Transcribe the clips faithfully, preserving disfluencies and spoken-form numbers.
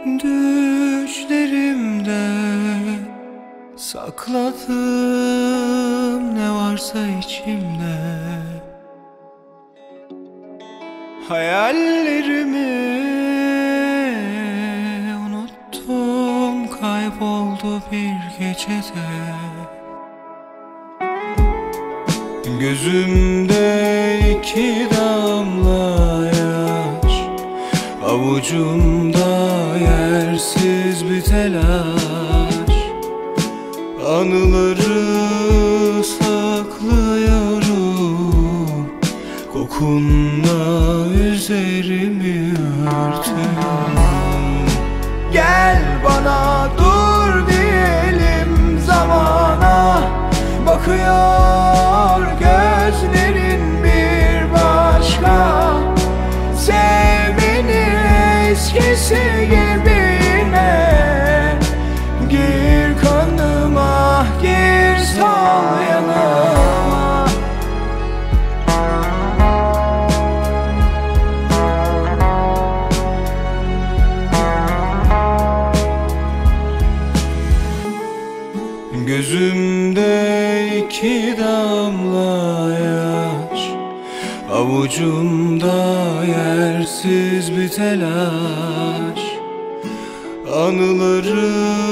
Düşlerimde sakladım ne varsa içimde. Hayallerimi unuttum, kayboldu bir gecede. Gözümde iki damla yaş, avucumda yersiz bir telaş. Anıları saklıyorum, kokunla üzerimi örtüyorum. Gel bana dur diyelim zamana, bakıyor gözlerin bir başka. Sevmeni eskisi gibi yine, gir kanıma, gir sal yanıma. Gözümde iki damla yaş, avucumda yersiz bir telaş. Anıları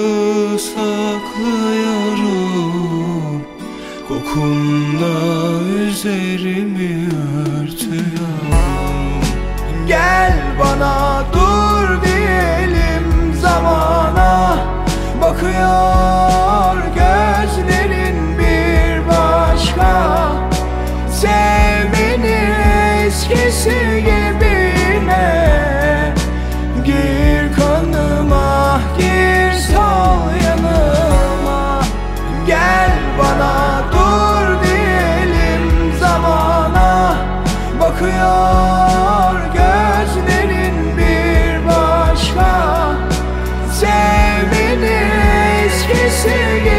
saklıyorum, kokunla üzerimi örtüyorum. Gel bana dur diyelim zamana, bakıyor gözlerin bir başka. Sevmeni eskisi gibi yine, gir kanıma, gir sal yanıma. Gel bana dur diyelim zamana, bakıyor gözlerin bir başka. Sevmeni eskisi gibi